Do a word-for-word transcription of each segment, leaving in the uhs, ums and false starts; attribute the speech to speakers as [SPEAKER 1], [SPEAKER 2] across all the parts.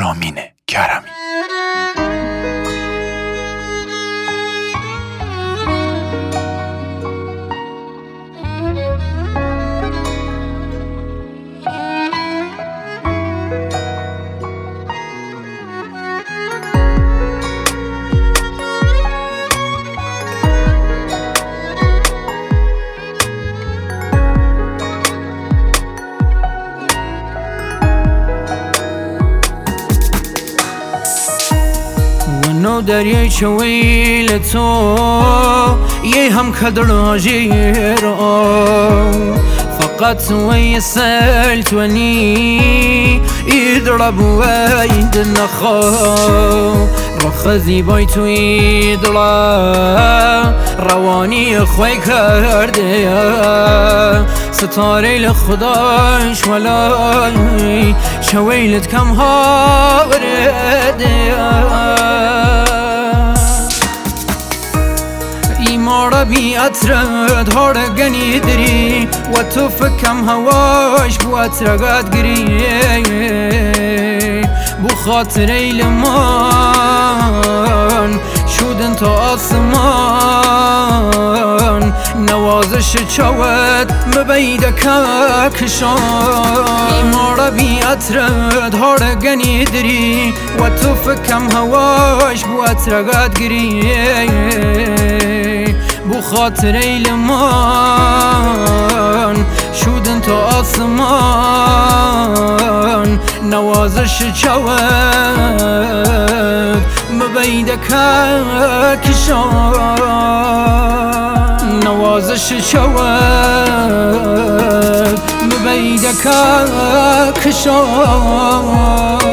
[SPEAKER 1] رامین کرمی.
[SPEAKER 2] نو دریای چویل تو یه هم کدراجی را فقط توی سل تونی ایدرب و اید نخوا رخ زیبای توی دلا روانی خوی کرده ستاره لخداش ولای چویلت کم ها ورده مارا بی اترد هارا گنی دری و تو فکم هواش بو اترگاد گری بو خاطر ایلمان شودن تا آسمان نوازش چاوت مبیده ککشان مارا بی اترد هارا گنی دری و تو فکم هواش بو اترگاد گری بو خاطر ایلمان شودن تا آسمان نوازش چاوت مبیده ککشان نوازش چاوت مبیده ککشان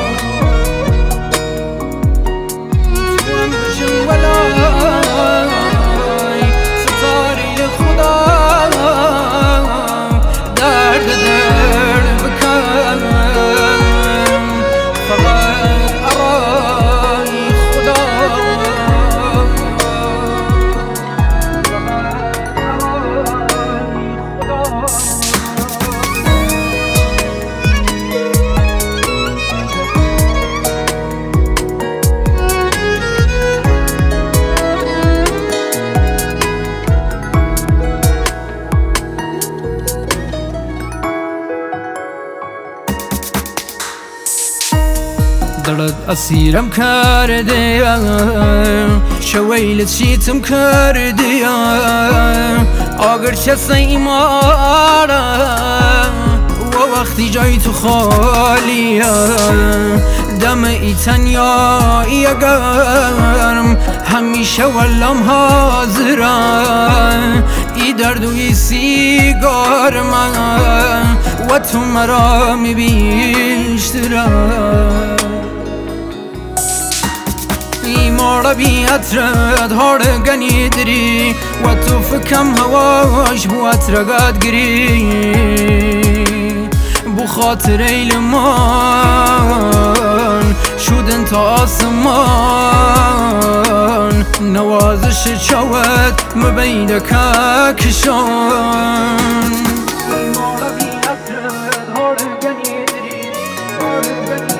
[SPEAKER 2] دلت اسیرم کرده شویلت شیتم کرده اگر چه سیماره و وقتی جای تو خالیه دم ای تنیایی اگرم همیشه ولم حاضرم ای درد و ای سیگار من و تو مرا میبیشترم مارا بی اترد هارا گنی دری و تو فکم هواش بو اترگاد گری بو خاطر ایلمان شودن تا آسمان نوازش چاوت مبیده ککشان مارا بی اترد هارا گنی دری هارا گنی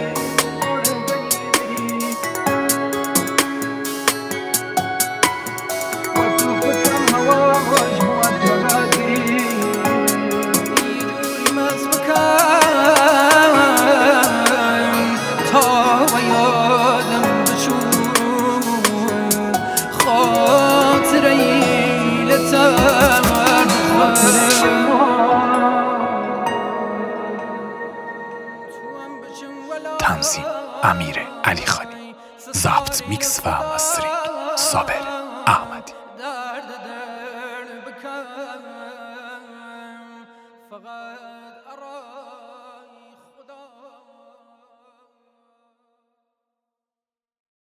[SPEAKER 1] تنظیم امیر علی خانی، ضبط میکس و مسترینگ صابر احمدی.